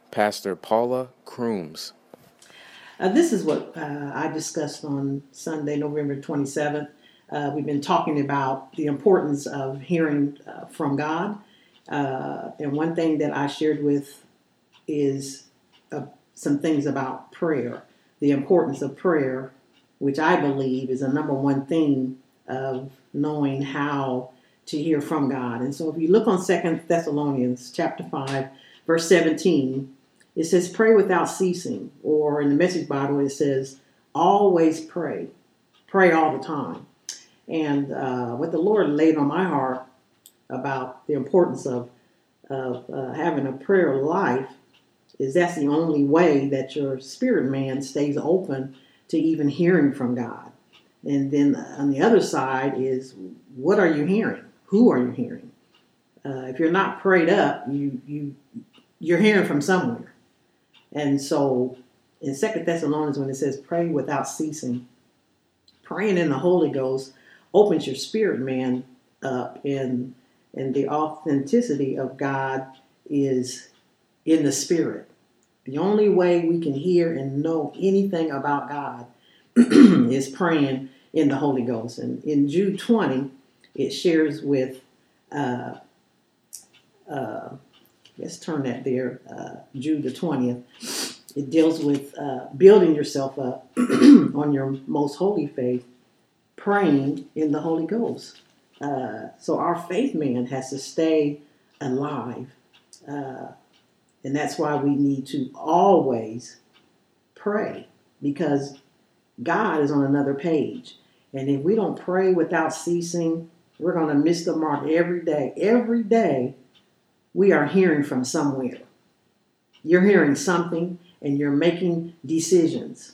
Pastor Paula Crooms. This is what I discussed on Sunday, November 27th. We've been talking about the importance of hearing from God. And one thing that I shared with is some things about prayer, the importance of prayer, which I believe is a number one thing of knowing how to hear from God. And so if you look on 2 Thessalonians chapter 5, verse 17, it says, pray without ceasing. Or in the Message Bible, it says, always pray. Pray all the time. And what the Lord laid on my heart about the importance of having a prayer life is that's the only way that your spirit man stays open to even hearing from God. And then on the other side is, what are you hearing? Who are you hearing? If you're not prayed up, you're hearing from somewhere. And so in 2 Thessalonians, when it says pray without ceasing, praying in the Holy Ghost opens your spirit man up, and the authenticity of God is in the spirit. The only way we can hear and know anything about God is praying in the Holy Ghost. And in Jude 20, it shares with, let's turn that there, Jude the 20th. It deals with building yourself up on your most holy faith, praying in the Holy Ghost. So our faith man has to stay alive. And that's why we need to always pray, because God is on another page. And if we don't pray without ceasing, we're going to miss the mark every day. Every day, we are hearing from somewhere. You're hearing something, and you're making decisions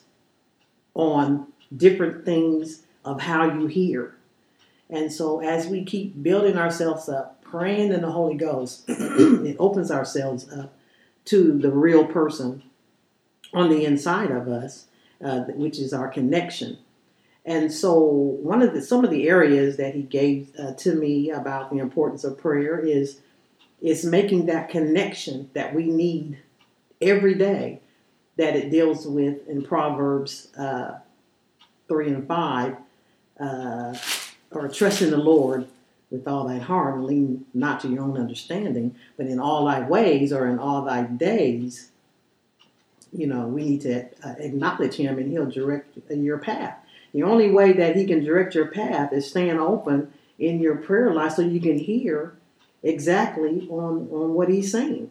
on different things of how you hear. And so as we keep building ourselves up, praying in the Holy Ghost, it opens ourselves up to the real person on the inside of us, which is our connection. And so some of the areas that he gave to me about the importance of prayer is making that connection that we need every day, that it deals with in Proverbs 3 and 5, or trust in the Lord with all thy heart and lean not to your own understanding, but in all thy ways or in all thy days, we need to acknowledge him, and he'll direct your path. The only way that he can direct your path is staying open in your prayer life so you can hear exactly on what he's saying.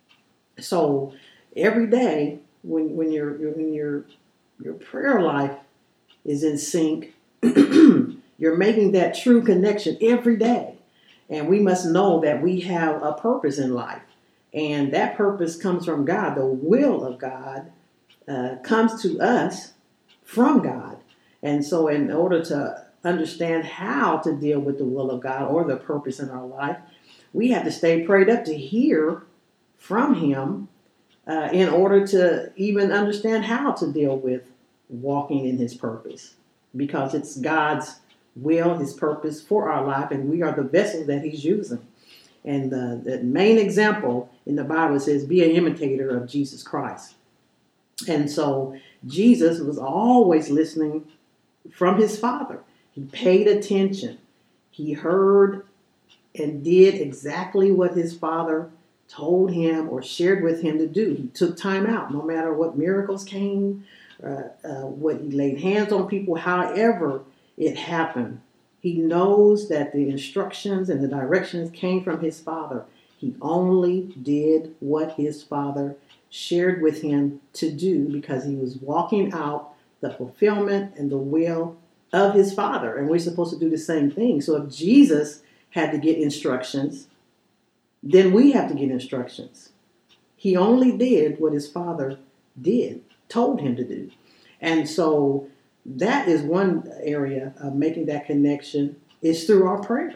So every day when your prayer life is in sync, you're making that true connection every day. And we must know that we have a purpose in life. And that purpose comes from God. The will of God comes to us from God. And so in order to understand how to deal with the will of God or the purpose in our life, we have to stay prayed up to hear from him in order to even understand how to deal with walking in his purpose. Because it's God's will, his purpose for our life, and we are the vessel that he's using. And the main example in the Bible says, be an imitator of Jesus Christ. And so Jesus was always listening from his Father. He paid attention. He heard and did exactly what his Father told him or shared with him to do. He took time out, no matter what miracles came, what he laid hands on people, however it happened. He knows that the instructions and the directions came from his Father. He only did what his Father shared with him to do because he was walking out the fulfillment and the will of his Father. And we're supposed to do the same thing. So if Jesus had to get instructions, then we have to get instructions. He only did what his Father told him to do. And so that is one area of making that connection, is through our prayer.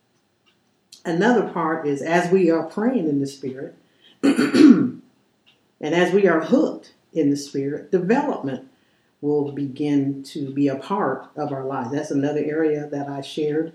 Another part is as we are praying in the Spirit and as we are hooked in the Spirit, development will begin to be a part of our lives. That's another area that I shared.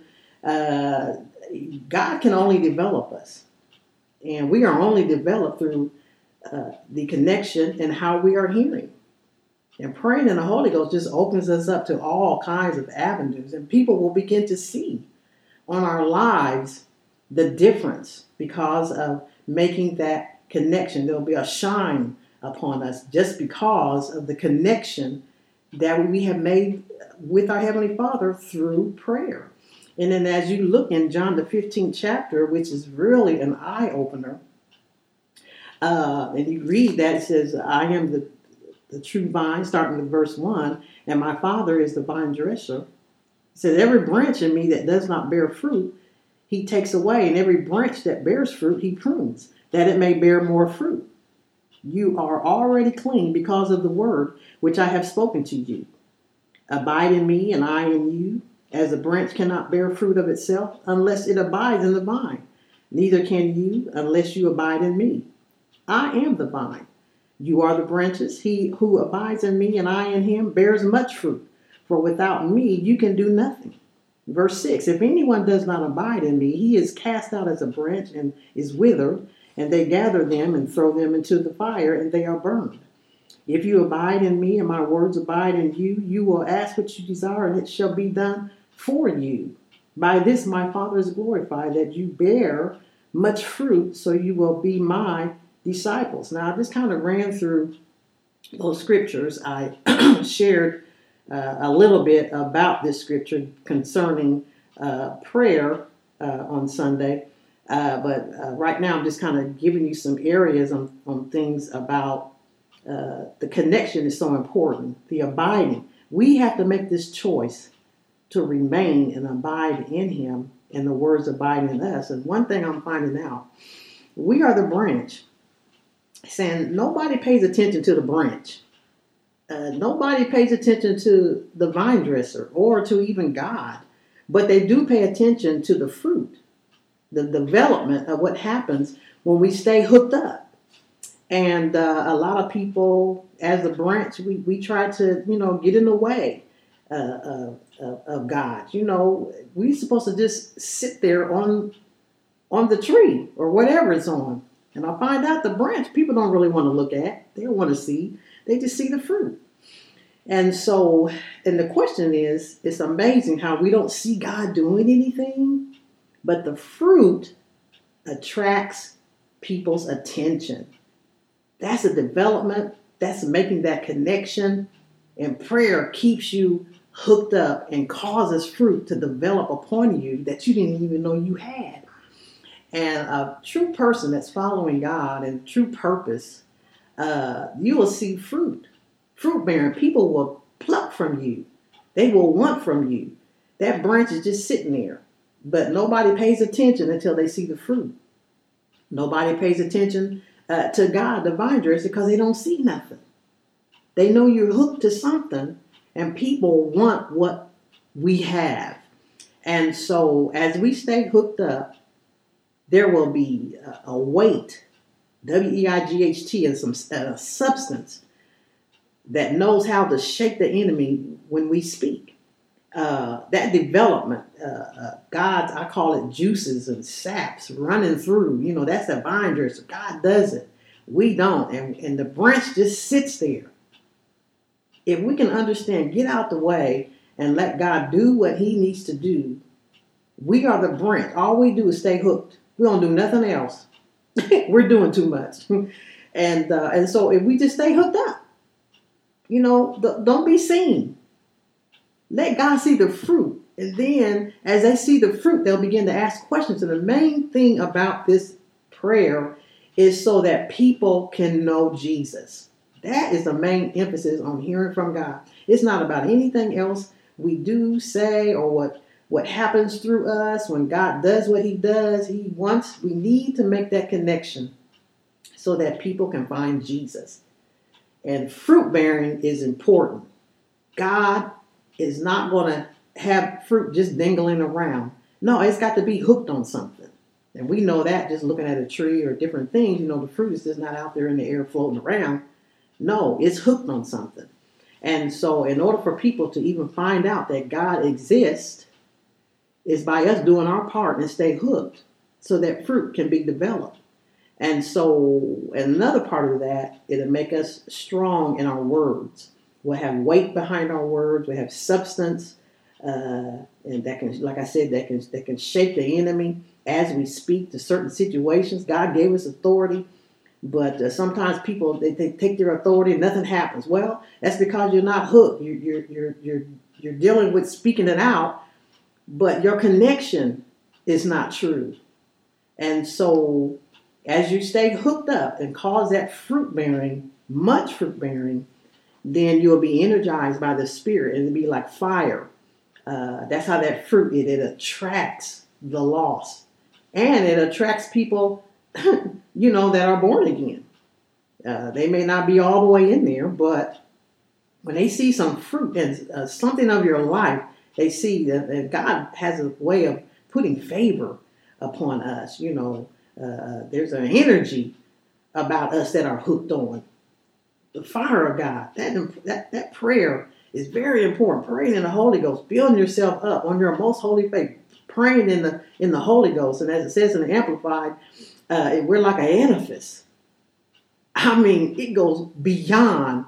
God can only develop us. And we are only developed through the connection and how we are hearing. And praying in the Holy Ghost just opens us up to all kinds of avenues, and people will begin to see on our lives the difference because of making that connection. There'll be a shine upon us just because of the connection that we have made with our Heavenly Father through prayer. And then as you look in John the 15th chapter, which is really an eye-opener, and you read that, it says, I am the true vine, starting with verse 1, and my Father is the vine dresser. It says, every branch in me that does not bear fruit, he takes away, and every branch that bears fruit, he prunes, that it may bear more fruit. You are already clean because of the word which I have spoken to you. Abide in me, and I in you, as a branch cannot bear fruit of itself unless it abides in the vine. Neither can you unless you abide in me. I am the vine. You are the branches. He who abides in me and I in him bears much fruit. For without me you can do nothing. Verse 6, if anyone does not abide in me, he is cast out as a branch and is withered, and they gather them and throw them into the fire, and they are burned. If you abide in me and my words abide in you, you will ask what you desire, and it shall be done for you. By this my Father is glorified, that you bear much fruit, so you will be my disciples. Now, I just kind of ran through those scriptures. I shared a little bit about this scripture concerning prayer on Sunday. But right now, I'm just kind of giving you some areas on things about the connection is so important, the abiding. We have to make this choice to remain and abide in him, and the words abide in us. And one thing I'm finding out, we are the branch. Saying nobody pays attention to the branch. Nobody pays attention to the vine dresser or to even God. But they do pay attention to the fruit, the development of what happens when we stay hooked up. And a lot of people, as a branch, we try to, get in the way of God. We're supposed to just sit there on the tree or whatever it's on. And I find out the branch people don't really want to look at. They don't want to see. They just see the fruit. And so, and the question is, it's amazing how we don't see God doing anything, but the fruit attracts people's attention. That's a development. That's making that connection. And prayer keeps you hooked up and causes fruit to develop upon you that you didn't even know you had. And a true person that's following God and true purpose, you will see fruit. Fruit bearing. People will pluck from you. They will want from you. That branch is just sitting there. But nobody pays attention until they see the fruit. Nobody pays attention to God, the vine dresser, because they don't see nothing. They know you're hooked to something, and people want what we have. And so as we stay hooked up, there will be a weight, W-E-I-G-H-T, and some substance that knows how to shake the enemy when we speak. That development, God's, I call it juices and saps running through. That's the vine dresser. God does it. We don't. And the branch just sits there. If we can understand, get out the way and let God do what he needs to do, we are the branch. All we do is stay hooked. We don't do nothing else. We're doing too much. And so if we just stay hooked up, don't be seen. Let God see the fruit. And then as they see the fruit, they'll begin to ask questions. And the main thing about this prayer is so that people can know Jesus. That is the main emphasis on hearing from God. It's not about anything else we do, say, or what happens through us when God does what he does. We need to make that connection so that people can find Jesus. And fruit bearing is important. God is not going to have fruit just dangling around. No, it's got to be hooked on something. And we know that just looking at a tree or different things, the fruit is just not out there in the air floating around. No, it's hooked on something. And so in order for people to even find out that God exists, is by us doing our part and stay hooked so that fruit can be developed. And so another part of that, it'll make us strong in our words. We'll have weight behind our words. We'll have substance. And that can, like I said, that can shake the enemy as we speak to certain situations. God gave us authority, but sometimes people they take their authority and nothing happens. Well, that's because you're not hooked. You're dealing with speaking it out, but your connection is not true. And so, as you stay hooked up and cause that fruit bearing, much fruit bearing, then you'll be energized by the Spirit, and it'll be like fire. That's how that fruit it attracts the lost, and it attracts people, that are born again. They may not be all the way in there, but when they see some fruit and something of your life, they see that God has a way of putting favor upon us. There's an energy about us that are hooked on the fire of God. That prayer is very important. Praying in the Holy Ghost, building yourself up on your most holy faith, praying in the Holy Ghost, and as it says in the Amplified, we're like an edifice. I mean, it goes beyond,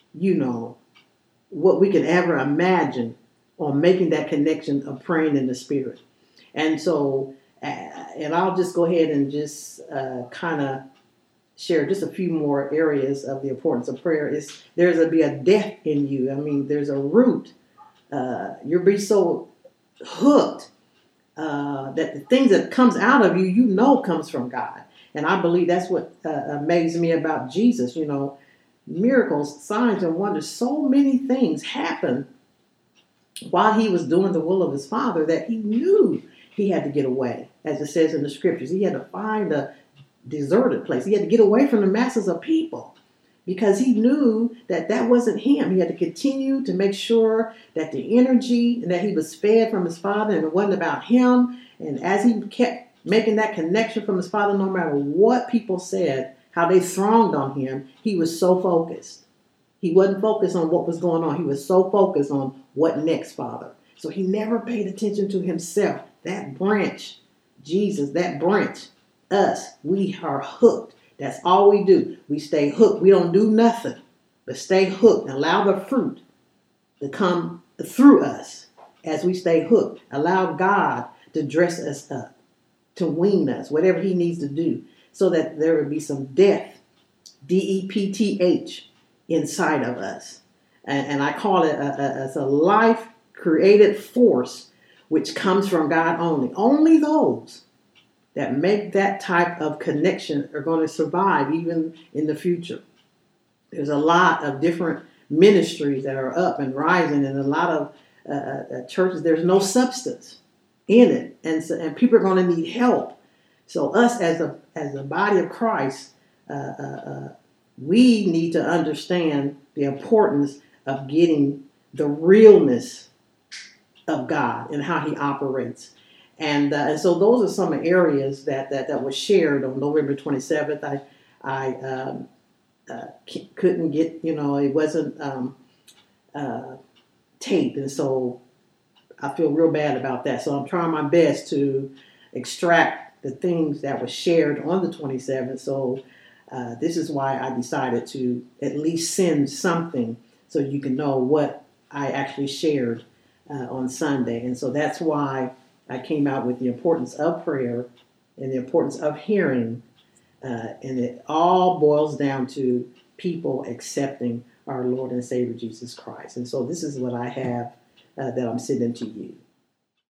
what we can ever imagine on making that connection of praying in the Spirit. And so, and I'll just go ahead and just kind of share just a few more areas of the importance of prayer. There's to be a depth in you. I mean, there's a root. You'll be so hooked that the things that comes out of you, comes from God. And I believe that's what amazed me about Jesus. Miracles, signs, and wonders. So many things happened while he was doing the will of his Father that he knew he had to get away. As it says in the scriptures, he had to find a deserted place. He had to get away from the masses of people because he knew that wasn't him. He had to continue to make sure that the energy and that he was fed from his Father and it wasn't about him. And as he kept making that connection from his Father, no matter what people said, how they thronged on him, he was so focused. He wasn't focused on what was going on. He was so focused on what next, Father. So he never paid attention to himself. That branch, Jesus, that branch, us, we are hooked. That's all we do. We stay hooked. We don't do nothing but stay hooked. Allow the fruit to come through us as we stay hooked. Allow God to dress us up, to wean us, whatever he needs to do, so that there will be some depth, D-E-P-T-H, inside of us. And I call it as a life-created force which comes from God only. Only those that make that type of connection are going to survive even in the future. There's a lot of different ministries that are up and rising, and a lot of churches, there's no substance in it. And people are going to need help. So us as a body of Christ, we need to understand the importance of getting the realness of God and how he operates. And so those are some areas that was shared on November 27th. I couldn't get, it wasn't taped. And so I feel real bad about that. So I'm trying my best to extract the things that were shared on the 27th. So this is why I decided to at least send something so you can know what I actually shared on Sunday. And so that's why I came out with the importance of prayer and the importance of hearing. And it all boils down to people accepting our Lord and Savior Jesus Christ. And so this is what I have that I'm sending to you.